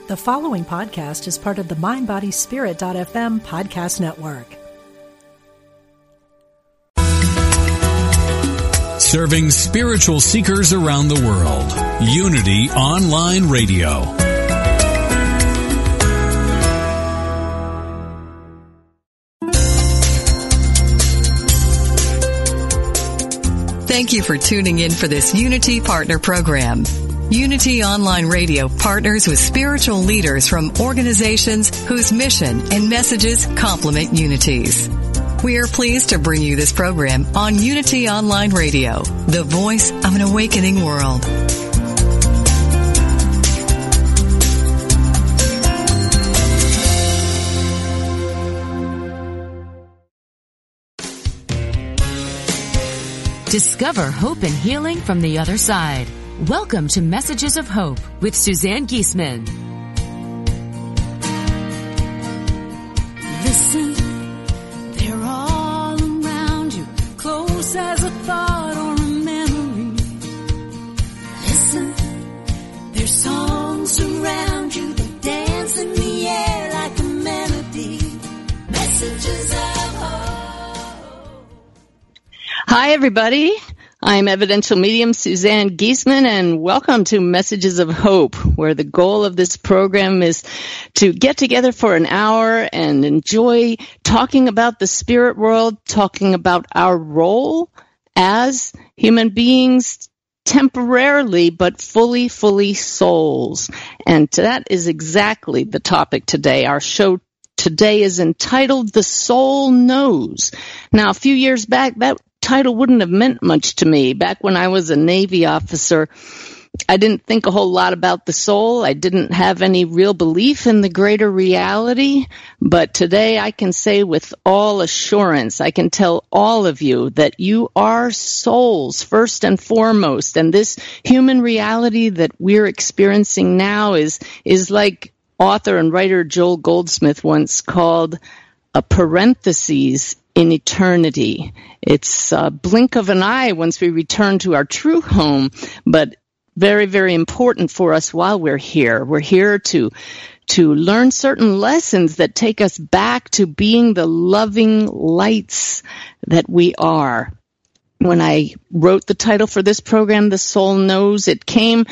The following podcast is part of the MindBodySpirit.fm podcast network. Serving spiritual seekers around the world. Unity Online Radio. Thank you for tuning in for this Unity Partner Program. Unity Online Radio partners with spiritual leaders from organizations whose mission and messages complement Unity's. We are pleased to bring you this program on Unity Online Radio, the voice of an awakening world. Discover hope and healing from the other side. Welcome to Messages of Hope with Suzanne Giesemann. Listen, they're all around you, close as a thought or a memory. Listen, their songs around you, they dance in the air like a melody. Messages of Hope. Hi, everybody. I'm Evidential Medium Suzanne Giesemann, and welcome to Messages of Hope, where the goal of this program is to get together for an hour and enjoy talking about the spirit world, talking about our role as human beings, temporarily but fully souls. And that is exactly the topic today. Our show today is entitled The Soul Knows. Now, a few years back, that title wouldn't have meant much to me. Back when I was a Navy officer, I didn't think a whole lot about the soul. I didn't have any real belief in the greater reality. But today I can say with all assurance, I can tell all of you that you are souls first and foremost. And this human reality that we're experiencing now is like author and writer Joel Goldsmith once called a parenthesis in eternity. It's a blink of an eye once we return to our true home, but very, very important for us while we're here. We're here to learn certain lessons that take us back to being the loving lights that we are. When I wrote the title for this program, The Soul Knows, it came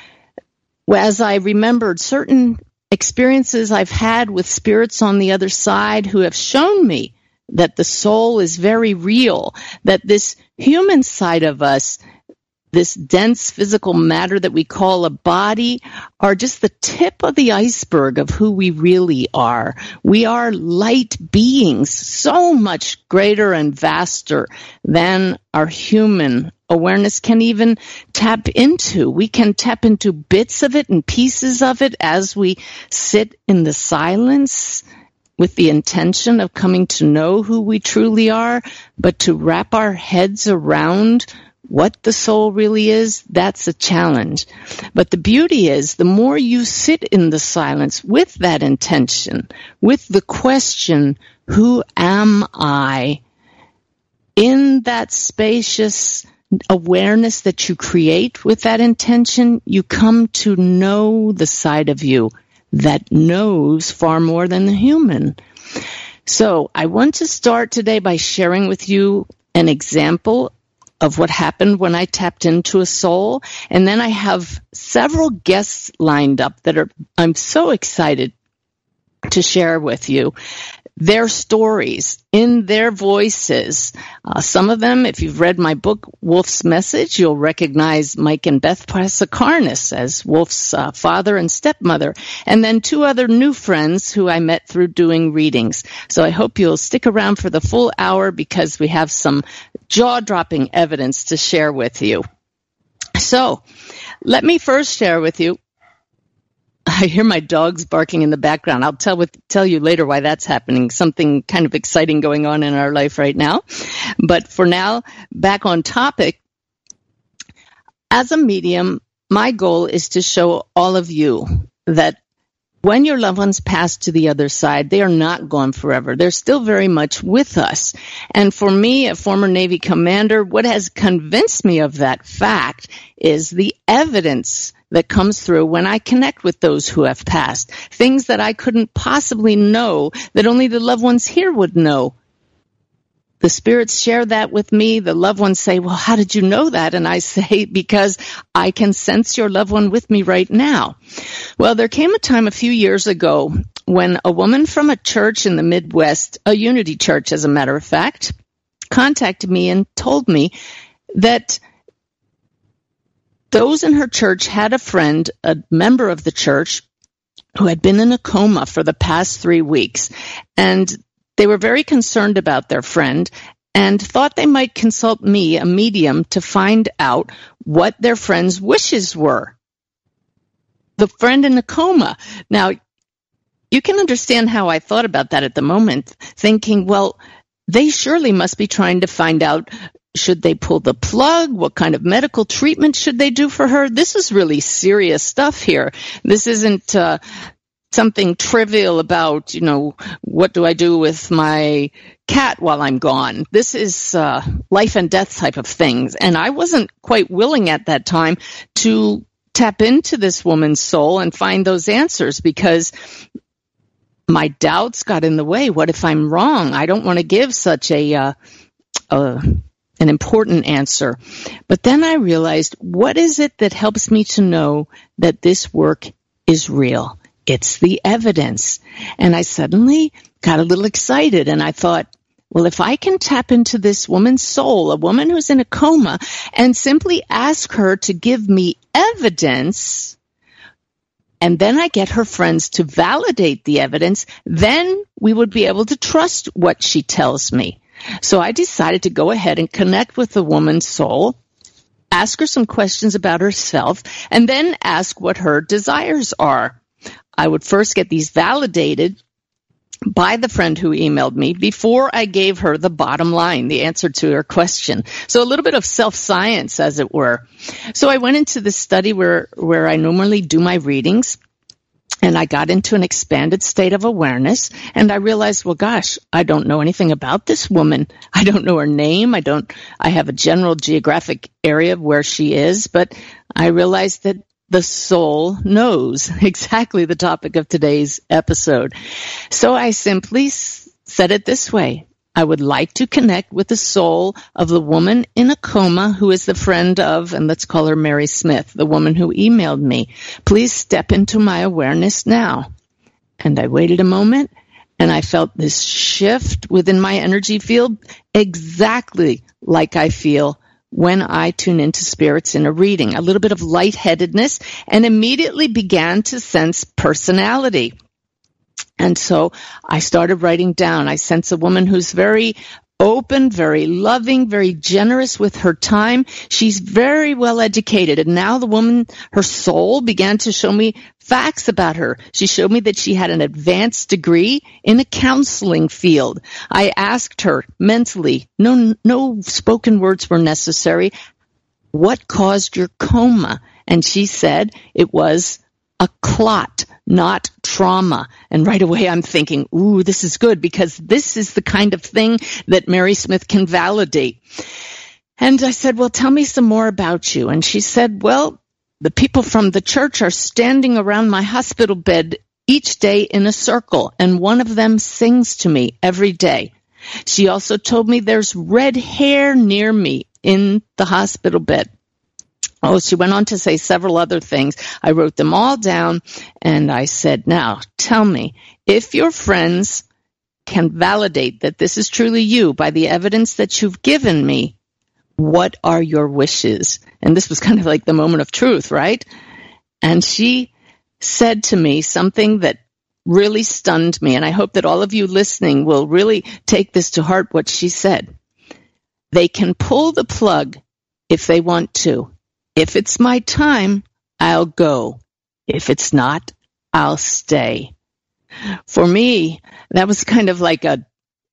as I remembered certain experiences I've had with spirits on the other side who have shown me that the soul is very real, that this human side of us, this dense physical matter that we call a body, are just the tip of the iceberg of who we really are. We are light beings, so much greater and vaster than our human awareness can even tap into. We can tap into bits of it and pieces of it as we sit in the silence with the intention of coming to know who we truly are, but to wrap our heads around what the soul really is, that's a challenge. But the beauty is, the more you sit in the silence with that intention, with the question, who am I? In that spacious awareness that you create with that intention, you come to know the side of you that knows far more than the human. So I want to start today by sharing with you an example of what happened when I tapped into a soul. And then I have several guests lined up that I'm so excited to share with you their stories in their voices. Some of them, if you've read my book, Wolf's Message, you'll recognize Mike and Beth Passakarnis as Wolf's father and stepmother, and then two other new friends who I met through doing readings. So I hope you'll stick around for the full hour because we have some jaw-dropping evidence to share with you. So let me first share with you. I hear my dogs barking in the background. I'll tell you later why that's happening. Something kind of exciting going on in our life right now. But for now, back on topic. As a medium, my goal is to show all of you that when your loved ones pass to the other side, they are not gone forever. They're still very much with us. And for me, a former Navy commander, what has convinced me of that fact is the evidence that comes through when I connect with those who have passed. Things that I couldn't possibly know, that only the loved ones here would know. The spirits share that with me. The loved ones say, well, how did you know that? And I say, because I can sense your loved one with me right now. Well, there came a time a few years ago when a woman from a church in the Midwest, a Unity church as a matter of fact, contacted me and told me that those in her church had a friend, a member of the church, who had been in a coma for the past 3 weeks. And they were very concerned about their friend and thought they might consult me, a medium, to find out what their friend's wishes were. The friend in the coma. Now, you can understand how I thought about that at the moment, thinking, well, they surely must be trying to find out, should they pull the plug? What kind of medical treatment should they do for her? This is really serious stuff here. This isn't something trivial about, what do I do with my cat while I'm gone? This is life and death type of things. And I wasn't quite willing at that time to tap into this woman's soul and find those answers because my doubts got in the way. What if I'm wrong? I don't want to give such an important answer. But then I realized, what is it that helps me to know that this work is real? It's the evidence. And I suddenly got a little excited and I thought, well, if I can tap into this woman's soul, a woman who's in a coma, and simply ask her to give me evidence, and then I get her friends to validate the evidence, then we would be able to trust what she tells me. So I decided to go ahead and connect with the woman's soul, ask her some questions about herself, and then ask what her desires are. I would first get these validated by the friend who emailed me before I gave her the bottom line, the answer to her question. So a little bit of self-science, as it were. So I went into the study where I normally do my readings, and I got into an expanded state of awareness, and I realized, well, gosh, I don't know anything about this woman. I don't know her name. I have a general geographic area of where she is, but I realized that the soul knows exactly the topic of today's episode. So I simply said it this way. I would like to connect with the soul of the woman in a coma who is the friend of, and let's call her Mary Smith, the woman who emailed me. Please step into my awareness now. And I waited a moment, and I felt this shift within my energy field exactly like I feel when I tune into spirits in a reading, a little bit of lightheadedness, and immediately began to sense personality. And so I started writing down. I sense a woman who's very open, very loving, very generous with her time. She's very well educated. And now the woman, her soul, began to show me facts about her. She showed me that she had an advanced degree in a counseling field. I asked her mentally, no spoken words were necessary, what caused your coma? And she said it was a clot, not trauma. And right away I'm thinking, ooh, this is good, because this is the kind of thing that Mary Smith can validate. And I said, well, tell me some more about you. And she said, well, the people from the church are standing around my hospital bed each day in a circle, and one of them sings to me every day. She also told me there's red hair near me in the hospital bed. Oh, she went on to say several other things. I wrote them all down, and I said, now, tell me, if your friends can validate that this is truly you by the evidence that you've given me, what are your wishes? And this was kind of like the moment of truth, right? And she said to me something that really stunned me, and I hope that all of you listening will really take this to heart, what she said. They can pull the plug if they want to. If it's my time, I'll go. If it's not, I'll stay. For me, that was kind of like a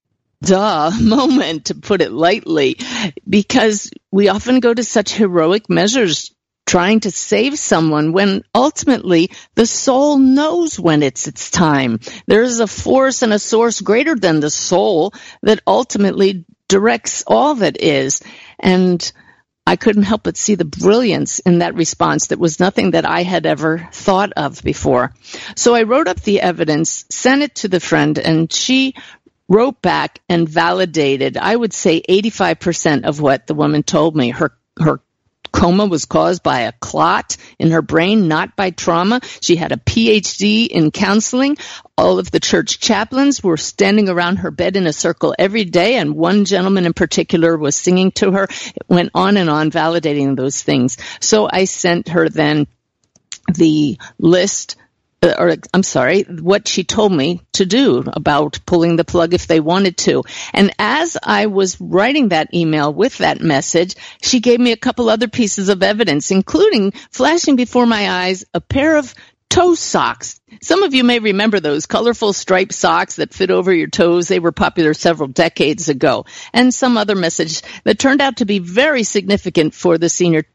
duh moment, to put it lightly, because we often go to such heroic measures trying to save someone when ultimately the soul knows when it's its time. There is a force and a source greater than the soul that ultimately directs all that is. And I couldn't help but see the brilliance in that response. That was nothing that I had ever thought of before. So I wrote up the evidence, sent it to the friend, and she wrote back and validated, I would say 85% of what the woman told me. Her coma was caused by a clot in her brain, not by trauma. She had a PhD in counseling. All of the church chaplains were standing around her bed in a circle every day, and one gentleman in particular was singing to her. It went on and on, validating those things. So I sent her then the list, what she told me to do about pulling the plug if they wanted to. And as I was writing that email with that message, she gave me a couple other pieces of evidence, including flashing before my eyes a pair of toe socks. Some of you may remember those colorful striped socks that fit over your toes. They were popular several decades ago. And some other message that turned out to be very significant for the senior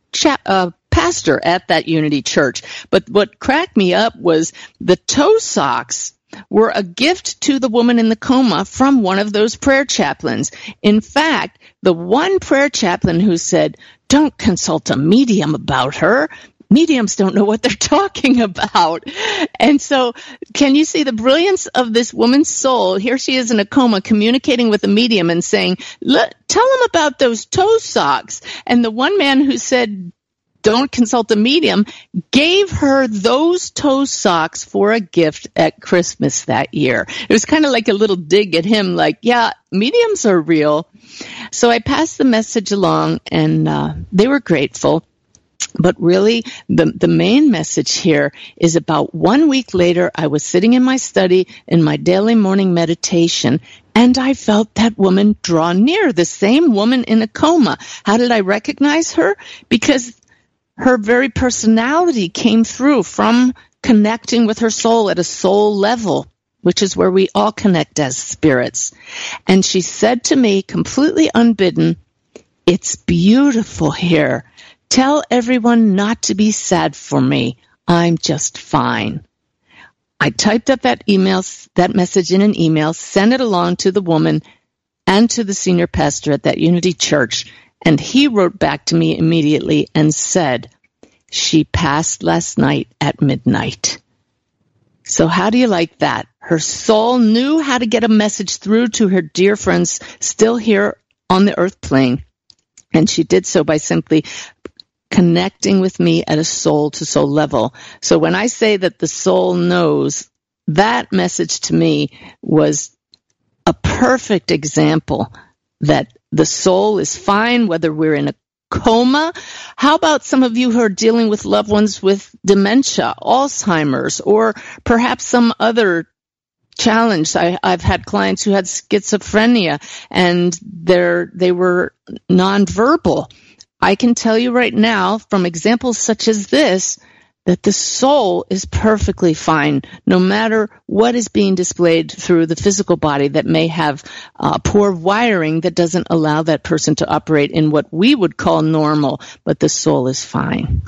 pastor at that Unity Church. But what cracked me up was the toe socks were a gift to the woman in the coma from one of those prayer chaplains. In fact, the one prayer chaplain who said, "Don't consult a medium about her. Mediums don't know what they're talking about." And so can you see the brilliance of this woman's soul? Here she is in a coma communicating with a medium and saying, "Tell him about those toe socks." And the one man who said, "Don't consult a medium," gave her those toe socks for a gift at Christmas that year. It was kind of like a little dig at him, like, yeah, mediums are real. So I passed the message along, and they were grateful. But really, the main message here is about 1 week later, I was sitting in my study in my daily morning meditation, and I felt that woman draw near, the same woman in a coma. How did I recognize her? Because her very personality came through from connecting with her soul at a soul level, which is where we all connect as spirits. And she said to me, completely unbidden, "It's beautiful here. Tell everyone not to be sad for me. I'm just fine." I typed up that message in an email, sent it along to the woman and to the senior pastor at that Unity Church. And he wrote back to me immediately and said, "She passed last night at midnight." So how do you like that? Her soul knew how to get a message through to her dear friends still here on the earth plane. And she did so by simply connecting with me at a soul-to-soul level. So when I say that the soul knows, that message to me was a perfect example that the soul is fine, whether we're in a coma. How about some of you who are dealing with loved ones with dementia, Alzheimer's, or perhaps some other challenge? I've had clients who had schizophrenia and they were nonverbal. I can tell you right now, from examples such as this, that the soul is perfectly fine, no matter what is being displayed through the physical body that may have poor wiring that doesn't allow that person to operate in what we would call normal, but the soul is fine.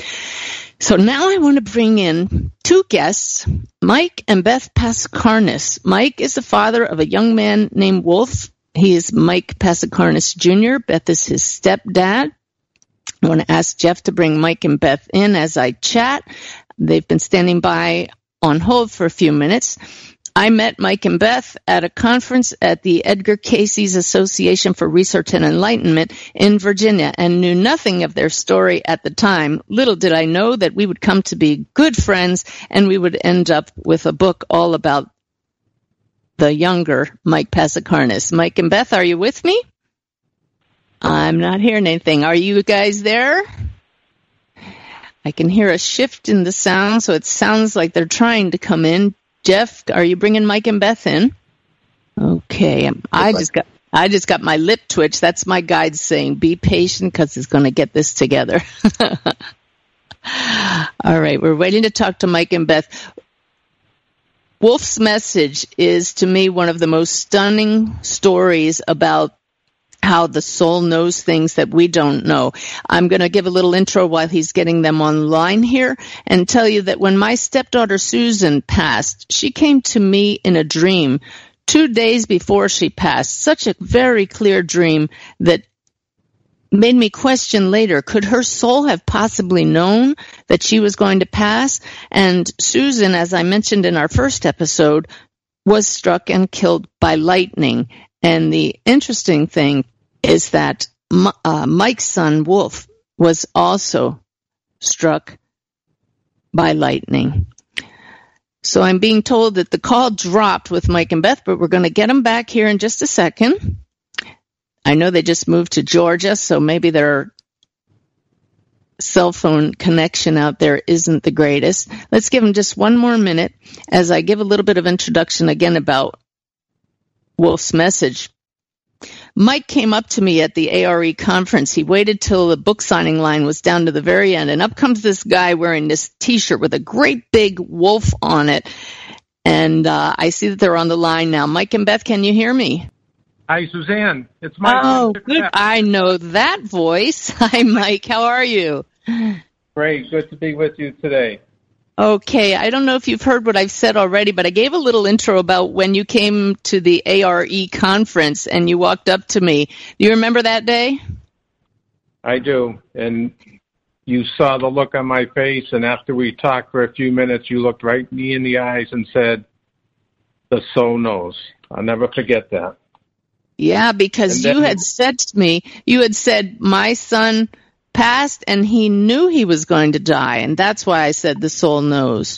So now I want to bring in two guests, Mike and Beth Passakarnis. Mike is the father of a young man named Wolf. He is Mike Passakarnis Jr. Beth is his stepdad. I want to ask Jeff to bring Mike and Beth in as I chat. They've been standing by on hold for a few minutes. I met Mike and Beth at a conference at the Edgar Cayce's Association for Research and Enlightenment in Virginia and knew nothing of their story at the time. Little did I know that we would come to be good friends and we would end up with a book all about the younger Mike Passakarnis. Mike and Beth, are you with me? I'm not hearing anything. Are you guys there? I can hear a shift in the sound, so it sounds like they're trying to come in. Jeff, are you bringing Mike and Beth in? Okay, I just got my lip twitch. That's my guide saying, be patient because it's going to get this together. All right, we're waiting to talk to Mike and Beth. Wolf's message is, to me, one of the most stunning stories about how the soul knows things that we don't know. I'm going to give a little intro while he's getting them online here and tell you that when my stepdaughter Susan passed, she came to me in a dream 2 days before she passed. Such a very clear dream that made me question later, could her soul have possibly known that she was going to pass? And Susan, as I mentioned in our first episode, was struck and killed by lightning. And the interesting thing is that Mike's son, Wolf, was also struck by lightning. So I'm being told that the call dropped with Mike and Beth, but we're going to get them back here in just a second. I know they just moved to Georgia, so maybe their cell phone connection out there isn't the greatest. Let's give them just one more minute as I give a little bit of introduction again about Wolf's message. Mike came up to me at the ARE conference. He waited till the book signing line was down to the very end, and up comes this guy wearing this T-shirt with a great big wolf on it. And I see that they're on the line now. Mike and Beth, can you hear me? Hi, Suzanne. It's Mike. Oh, good. I know that voice. Hi, Mike. How are you? Great. Good to be with you today. Okay. I don't know if you've heard what I've said already, but I gave a little intro about when you came to the ARE conference and you walked up to me. Do you remember that day? I do. And you saw the look on my face, and after we talked for a few minutes, you looked right me in the eyes and said, "The soul knows." I'll never forget that. Yeah, because you had said to me, my son passed and he knew he was going to die, and that's why I said the soul knows.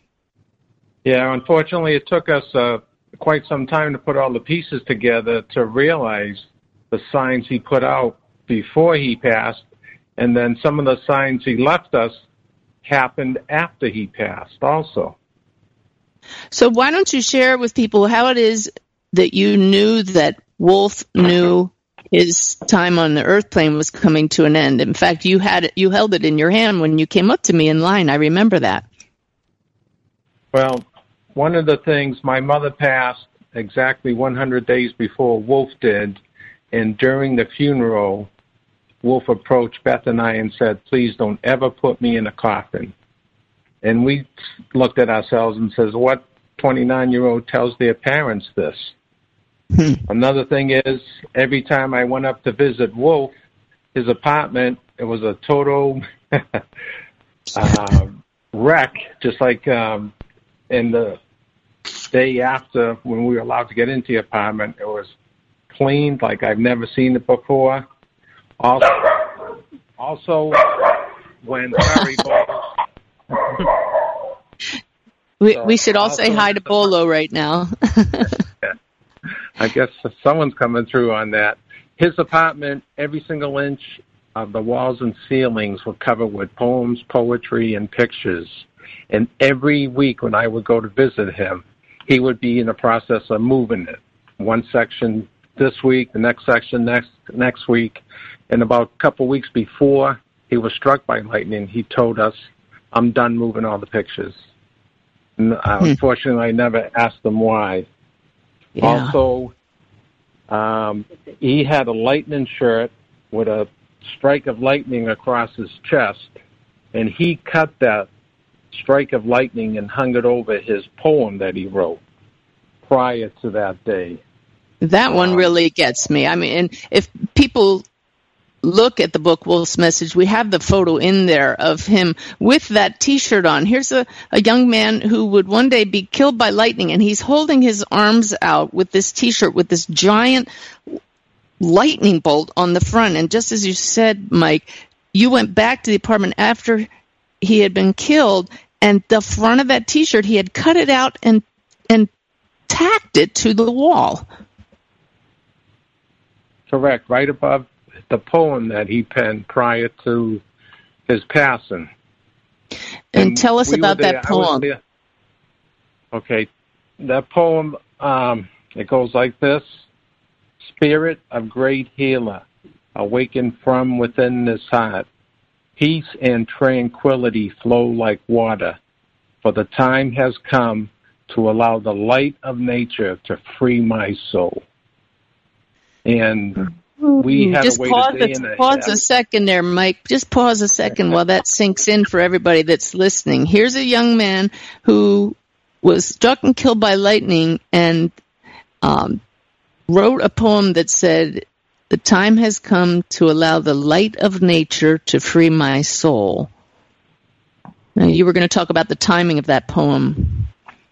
Yeah, unfortunately it took us quite some time to put all the pieces together to realize the signs he put out before he passed, and then some of the signs he left us happened after he passed also. So why don't you share with people how it is that you knew that Wolf knew his time on the earth plane was coming to an end. In fact, you held it in your hand when you came up to me in line. I remember that. Well, one of the things, my mother passed exactly 100 days before Wolf did, and during the funeral, Wolf approached Beth and I and said, "Please don't ever put me in a coffin." And we looked at ourselves and says, what 29-year-old tells their parents this? Another thing is, every time I went up to visit Wolf, his apartment, it was a total wreck, just like in the day after when we were allowed to get into the apartment, it was cleaned like I've never seen it before. Also when Harry we should all say hi to Bolo right now. I guess someone's coming through on that. His apartment, every single inch of the walls and ceilings were covered with poems, poetry, and pictures. And every week when I would go to visit him, he would be in the process of moving it. One section this week, the next section next week. And about a couple weeks before he was struck by lightning, he told us, "I'm done moving all the pictures." And, unfortunately, I never asked him why. Yeah. Also, he had a lightning shirt with a strike of lightning across his chest, and he cut that strike of lightning and hung it over his poem that he wrote prior to that day. That one really gets me. I mean, if people look at the book Wolf's Message, we have the photo in there of him with that T-shirt on. Here's a young man who would one day be killed by lightning, and he's holding his arms out with this T-shirt with this giant lightning bolt on the front. And just as you said, Mike, you went back to the apartment after he had been killed, and the front of that T-shirt, he had cut it out and tacked it to the wall. Correct, right above the poem that he penned prior to his passing. And tell us about that poem. Okay, that poem, it goes like this. Spirit of great healer, awaken from within this heart. Peace and tranquility flow like water, for the time has come to allow the light of nature to free my soul. And we had just to wait pause a second there, Mike. Just pause a second while that sinks in for everybody that's listening. Here's a young man who was struck and killed by lightning and wrote a poem that said, the time has come to allow the light of nature to free my soul. Now, you were going to talk about the timing of that poem.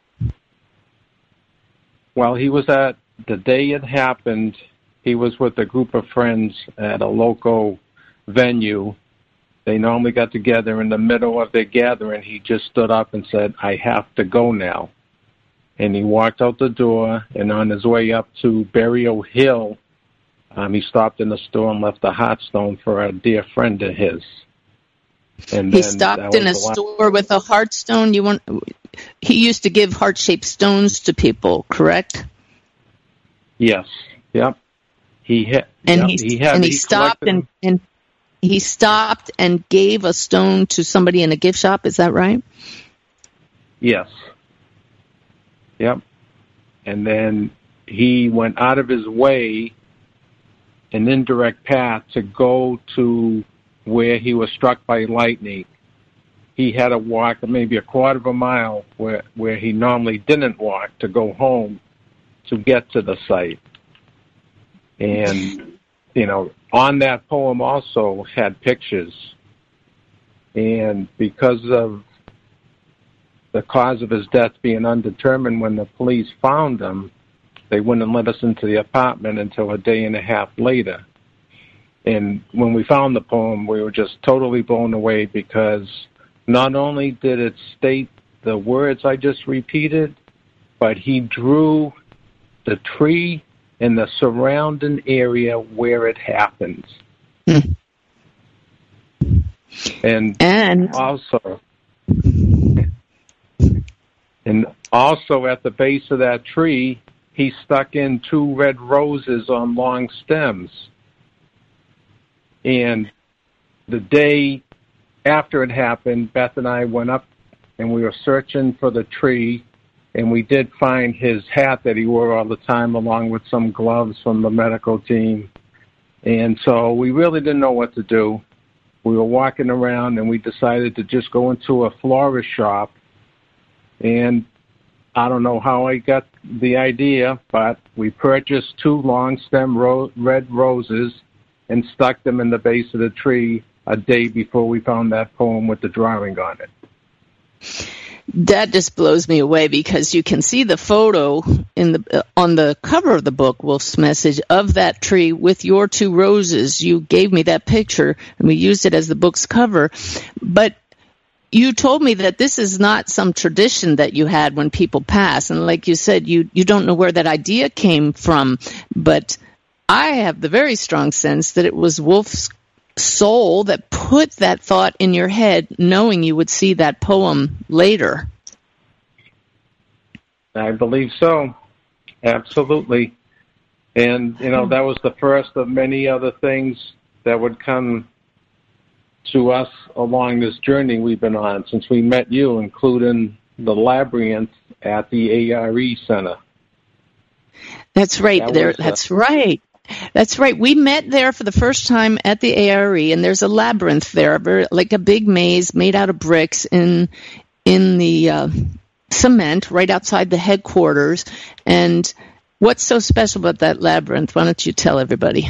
Well, he was at, the day it happened, he was with a group of friends at a local venue. They normally got together in the middle of their gathering. He just stood up and said, "I have to go now." And he walked out the door, and on his way up to Burial Hill, he stopped in the store and left a heartstone for a dear friend of his. And he stopped in a store with a heartstone. He used to give heart-shaped stones to people, correct? Yes. Yep. He stopped and gave a stone to somebody in a gift shop. Is that right? Yes. Yep. And then he went out of his way, an indirect path, to go to where he was struck by lightning. He had to walk maybe a quarter of a mile where he normally didn't walk to go home to get to the site. And, on that poem also had pictures. And because of the cause of his death being undetermined, when the police found him, they wouldn't let us into the apartment until a day and a half later. And when we found the poem, we were just totally blown away, because not only did it state the words I just repeated, but he drew the tree and the surrounding area where it happens. And also at the base of that tree, he stuck in 2 red roses on long stems. And the day after it happened, Beth and I went up and we were searching for the tree, and we did find his hat that he wore all the time, along with some gloves from the medical team. And so we really didn't know what to do. We were walking around, and we decided to just go into a florist shop. And I don't know how I got the idea, but we purchased 2 long stem red roses and stuck them in the base of the tree a day before we found that poem with the drawing on it. That just blows me away, because you can see the photo on the cover of the book, Wolf's Message, of that tree with your 2 roses. You gave me that picture, and we used it as the book's cover. But you told me that this is not some tradition that you had when people pass. And like you said, you don't know where that idea came from. But I have the very strong sense that it was Wolf's soul that put that thought in your head, knowing you would see that poem later. I believe so. Absolutely. And, that was the first of many other things that would come to us along this journey we've been on since we met you, including the labyrinth at the ARE Center. That's right. That's right. That's right. We met there for the first time at the ARE, and there's a labyrinth there, like a big maze made out of bricks in the cement right outside the headquarters. And what's so special about that labyrinth? Why don't you tell everybody?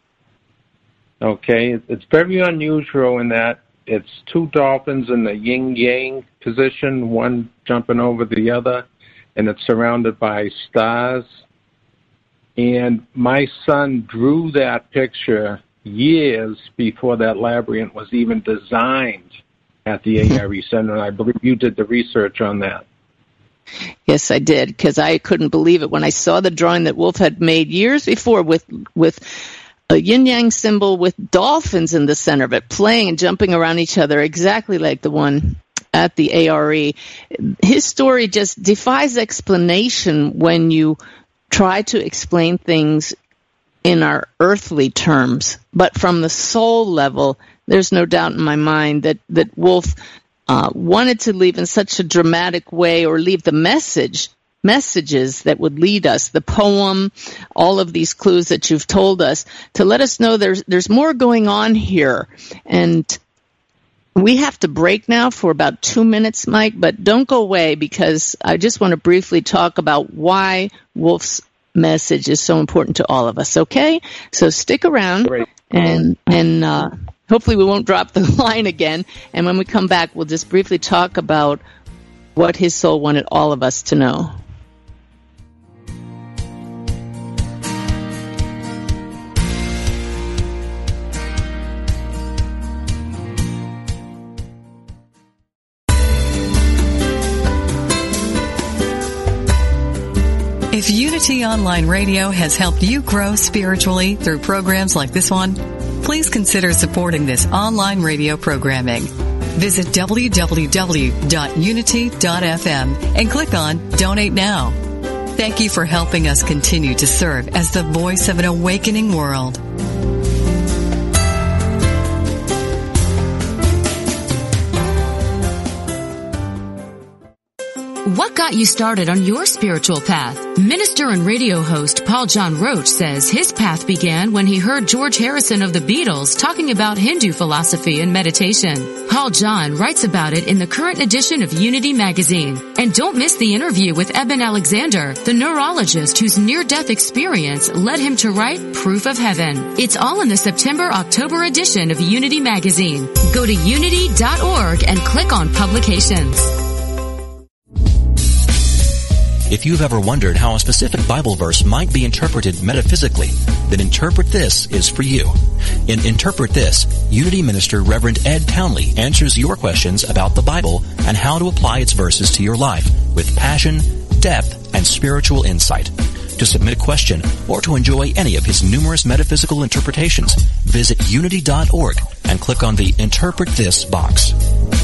Okay. It's very unusual in that it's 2 dolphins in the yin-yang position, one jumping over the other, and it's surrounded by stars. And my son drew that picture years before that labyrinth was even designed at the ARE Center, and I believe you did the research on that. Yes, I did, because I couldn't believe it when I saw the drawing that Wolf had made years before with a yin-yang symbol with dolphins in the center of it, playing and jumping around each other, exactly like the one at the ARE. His story just defies explanation when you try to explain things in our earthly terms. But from the soul level, there's no doubt in my mind that Wolf wanted to leave in such a dramatic way, or leave the messages that would lead us, the poem, all of these clues that you've told us, to let us know there's more going on here. And we have to break now for about 2 minutes, Mike, but don't go away, because I just want to briefly talk about why Wolf's message is so important to all of us, okay? So stick around, and hopefully we won't drop the line again. And when we come back, we'll just briefly talk about what his soul wanted all of us to know. If Unity Online Radio has helped you grow spiritually through programs like this one, please consider supporting this online radio programming. Visit www.unity.fm and click on Donate Now. Thank you for helping us continue to serve as the voice of an awakening world. What got you started on your spiritual path? Minister and radio host Paul John Roach says his path began when he heard George Harrison of the Beatles talking about Hindu philosophy and meditation. Paul John writes about it in the current edition of Unity magazine. And don't miss the interview with Eben Alexander, the neurologist whose near-death experience led him to write Proof of Heaven. It's all in the September-October edition of Unity magazine. Go to unity.org and click on publications. If you've ever wondered how a specific Bible verse might be interpreted metaphysically, then Interpret This is for you. In Interpret This, Unity Minister Reverend Ed Townley answers your questions about the Bible and how to apply its verses to your life with passion, depth, and spiritual insight. To submit a question or to enjoy any of his numerous metaphysical interpretations, visit unity.org and click on the Interpret This box.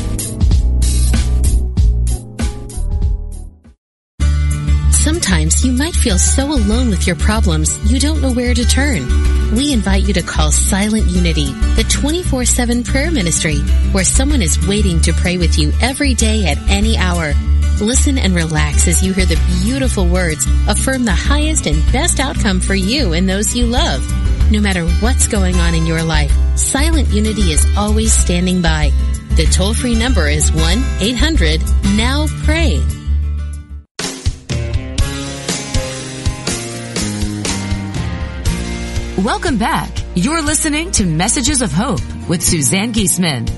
Sometimes you might feel so alone with your problems, you don't know where to turn. We invite you to call Silent Unity, the 24/7 prayer ministry, where someone is waiting to pray with you every day at any hour. Listen and relax as you hear the beautiful words affirm the highest and best outcome for you and those you love. No matter what's going on in your life, Silent Unity is always standing by. The toll-free number is 1-800-NOW-PRAY. Welcome back. You're listening to Messages of Hope with Suzanne Giesemann.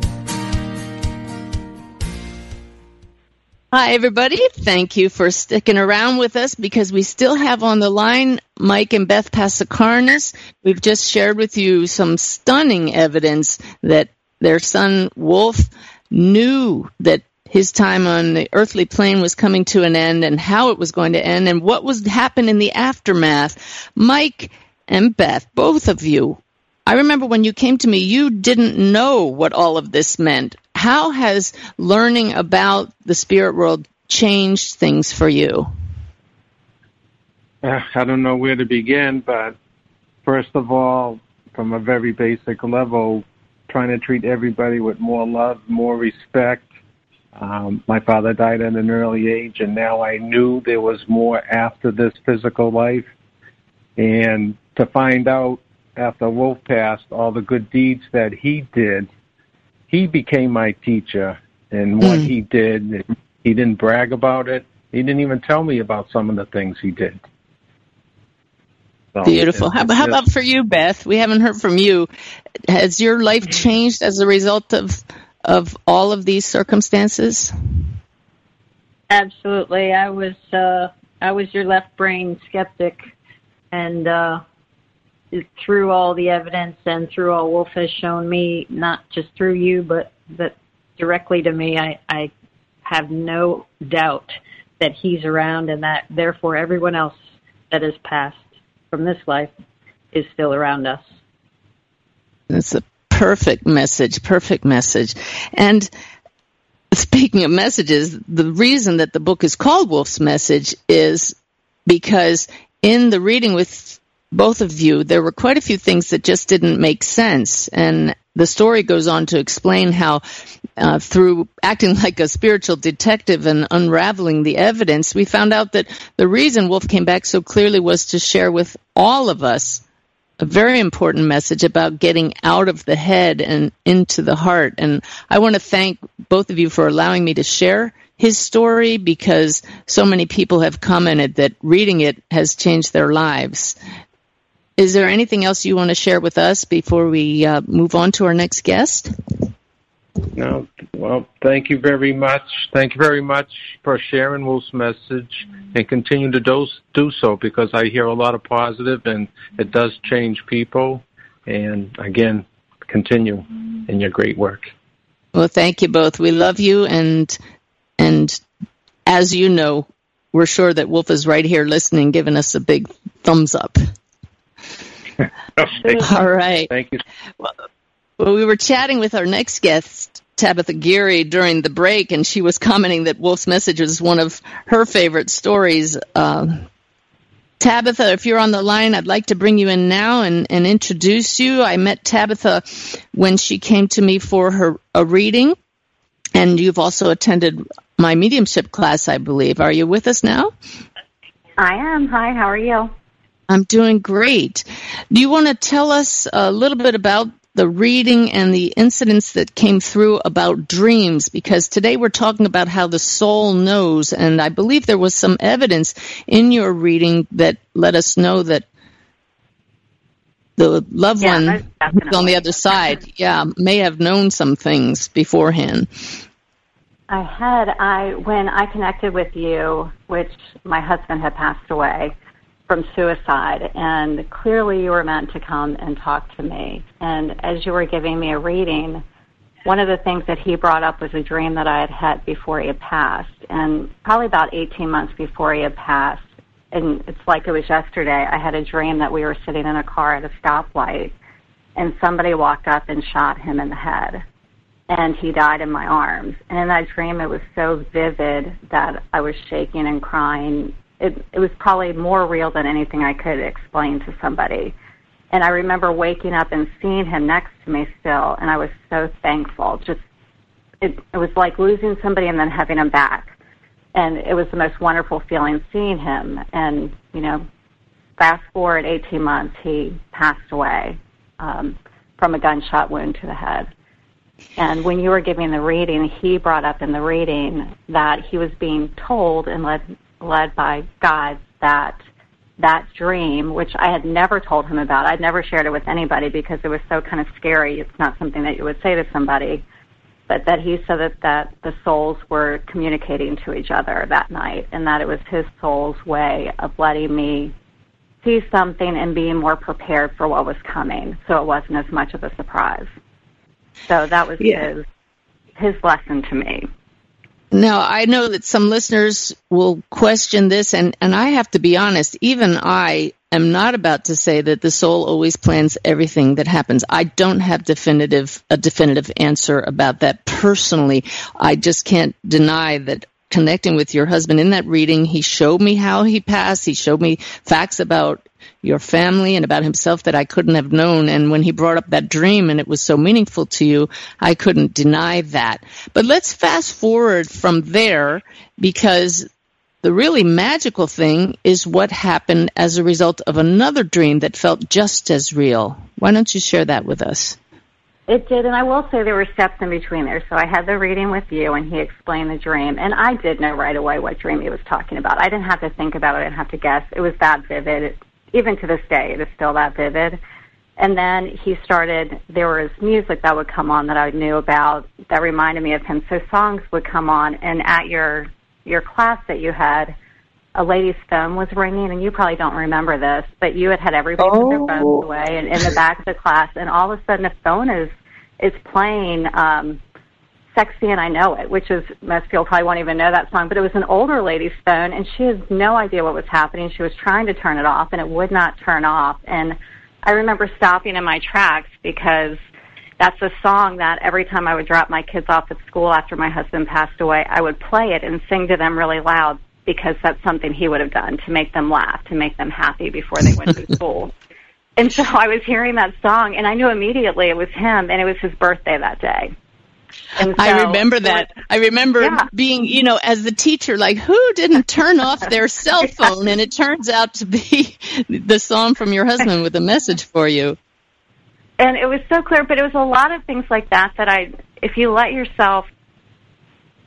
Hi, everybody. Thank you for sticking around with us because we still have on the line Mike and Beth Pasakarnas. We've just shared with you some stunning evidence that their son Wolf knew that his time on the earthly plane was coming to an end and how it was going to end and what was happen in the aftermath. Mike and Beth, both of you, I remember when you came to me, you didn't know what all of this meant. How has learning about the spirit world changed things for you? I don't know where to begin, but first of all, from a very basic level, trying to treat everybody with more love, more respect. My father died at an early age, and now I knew there was more after this physical life. And to find out after Wolf passed all the good deeds that he did, he became my teacher. And what he did, he didn't brag about it. He didn't even tell me about some of the things he did. So, beautiful. How about for you, Beth? We haven't heard from you. Has your life changed as a result of all of these circumstances? Absolutely. I was your left brain skeptic, and through all the evidence and through all Wolf has shown me, not just through you, but directly to me, I have no doubt that he's around and that therefore everyone else that has passed from this life is still around us. That's a perfect message. And speaking of messages, the reason that the book is called Wolf's Message is because in the reading with both of you, there were quite a few things that just didn't make sense. And the story goes on to explain how through acting like a spiritual detective and unraveling the evidence, we found out that the reason Wolf came back so clearly was to share with all of us a very important message about getting out of the head and into the heart. And I want to thank both of you for allowing me to share his story, because so many people have commented that reading it has changed their lives. Is there anything else you want to share with us before we move on to our next guest? No. Well, thank you very much. Thank you very much for sharing Wolf's message, and continue to do so, because I hear a lot of positive, and it does change people. And again, continue in your great work. Well, thank you both. We love you, and as you know, we're sure that Wolf is right here listening, giving us a big thumbs up. All right. Thank you. Well, we were chatting with our next guest, Tabitha Geary, during the break, and she was commenting that Wolf's message was one of her favorite stories. Tabitha, if you're on the line, I'd like to bring you in now and introduce you. I met Tabitha when she came to me for a reading, and you've also attended my mediumship class, I believe. Are you with us now? I am. Hi, how are you? I'm doing great. Do you want to tell us a little bit about the reading and the incidents that came through about dreams? Because today we're talking about how the soul knows, and I believe there was some evidence in your reading that let us know that the loved one who's on the other side, may have known some things beforehand. When I connected with you, which my husband had passed away from suicide, and clearly you were meant to come and talk to me. And as you were giving me a reading, one of the things that he brought up was a dream that I had had before he had passed, and probably about 18 months before he had passed. And it's like it was yesterday. I had a dream that we were sitting in a car at a stoplight, and somebody walked up and shot him in the head, and he died in my arms. And in that dream, it was so vivid that I was shaking and crying. It was probably more real than anything I could explain to somebody. And I remember waking up and seeing him next to me still, and I was so thankful. It was like losing somebody and then having him back. And it was the most wonderful feeling seeing him. And, fast forward 18 months, he passed away from a gunshot wound to the head. And when you were giving the reading, he brought up in the reading that he was being told and led by God that dream, which I had never told him about. I'd never shared it with anybody because it was so kind of scary. It's not something that you would say to somebody. But that he said that the souls were communicating to each other that night, and that it was his soul's way of letting me see something and being more prepared for what was coming, so it wasn't as much of a surprise. So that was his lesson to me. Now, I know that some listeners will question this, and I have to be honest, even I am not about to say that the soul always plans everything that happens. I don't have a definitive answer about that personally. I just can't deny that connecting with your husband in that reading, he showed me how he passed. He showed me facts about your family and about himself that I couldn't have known. And when he brought up that dream and it was so meaningful to you, I couldn't deny that. But let's fast forward from there, because the really magical thing is what happened as a result of another dream that felt just as real. Why don't you share that with us? It did, and I will say there were steps in between there. So I had the reading with you, and he explained the dream, and I did know right away what dream he was talking about. I didn't have to think about it. I didn't have to guess. It was that vivid. Even to this day, it is still that vivid. And then there was music that would come on that I knew about that reminded me of him. So songs would come on, and at your class that you had, a lady's phone was ringing, and you probably don't remember this, but you had everybody put their phones away and in the back of the class, and all of a sudden the phone is playing Sexy and I Know It, which is, most people probably won't even know that song, but it was an older lady's phone, and she had no idea what was happening. She was trying to turn it off, and it would not turn off. And I remember stopping in my tracks, because that's a song that every time I would drop my kids off at school after my husband passed away, I would play it and sing to them really loud, because that's something he would have done to make them laugh, to make them happy before they went to school. And so I was hearing that song, and I knew immediately it was him, and it was his birthday that day. And so, I remember that. I remember being, as the teacher, like, who didn't turn off their cell phone? And it turns out to be the song from your husband with a message for you. And it was so clear, but it was a lot of things like that if you let yourself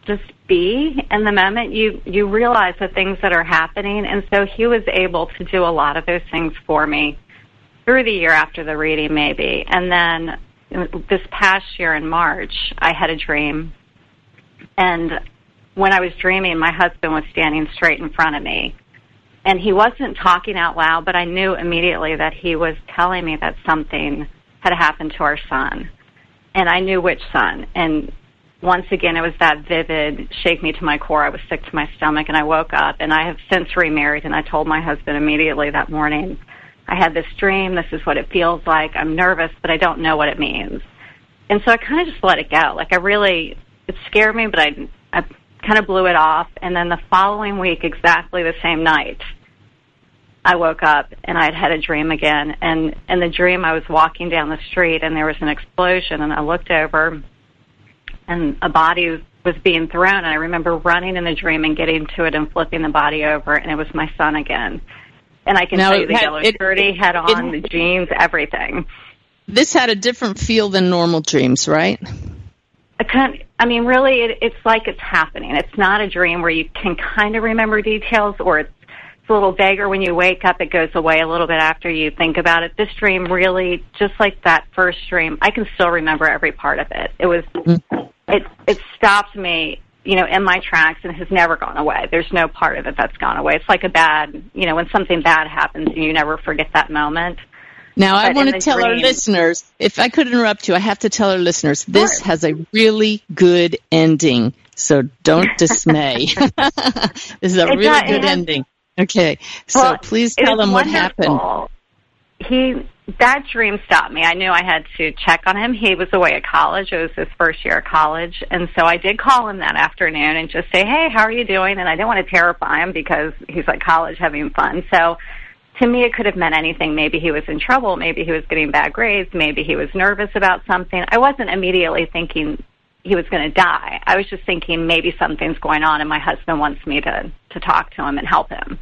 just be in the moment. You realize the things that are happening. And so he was able to do a lot of those things for me through the year after the reading, maybe. And then this past year in March, I had a dream. And when I was dreaming, my husband was standing straight in front of me. And he wasn't talking out loud, but I knew immediately that he was telling me that something had happened to our son. And I knew which son. And once again, it was that vivid, shake me to my core. I was sick to my stomach, and I woke up. And I have since remarried, and I told my husband immediately that morning, I had this dream. This is what it feels like. I'm nervous, but I don't know what it means. And so I kind of just let it go. Like, it scared me, but I kind of blew it off. And then the following week, exactly the same night, I woke up and I had a dream again. And in the dream, I was walking down the street and there was an explosion, and I looked over and a body was being thrown. And I remember running in the dream and getting to it and flipping the body over, and it was my son again. And I can tell you the yellow shirt he had on, the jeans, everything. This had a different feel than normal dreams, right? Really, it's like it's happening. It's not a dream where you can kind of remember details, or it's a little vaguer when you wake up. It goes away a little bit after you think about it. This dream really, just like that first dream, I can still remember every part of it. It stopped me, in my tracks, and has never gone away. There's no part of it that's gone away. It's like when something bad happens and you never forget that moment. Now, I want to tell our listeners, if I could interrupt you, I have to tell our listeners, this has a really good ending, so don't dismay. This is a really good ending. Okay, so please tell them what happened. That dream stopped me. I knew I had to check on him. He was away at college. It was his first year of college, and so I did call him that afternoon and just say, hey, how are you doing? And I didn't want to terrify him because he's at college having fun, so to me, it could have meant anything. Maybe he was in trouble. Maybe he was getting bad grades. Maybe he was nervous about something. I wasn't immediately thinking he was going to die. I was just thinking maybe something's going on and my husband wants me to talk to him and help him.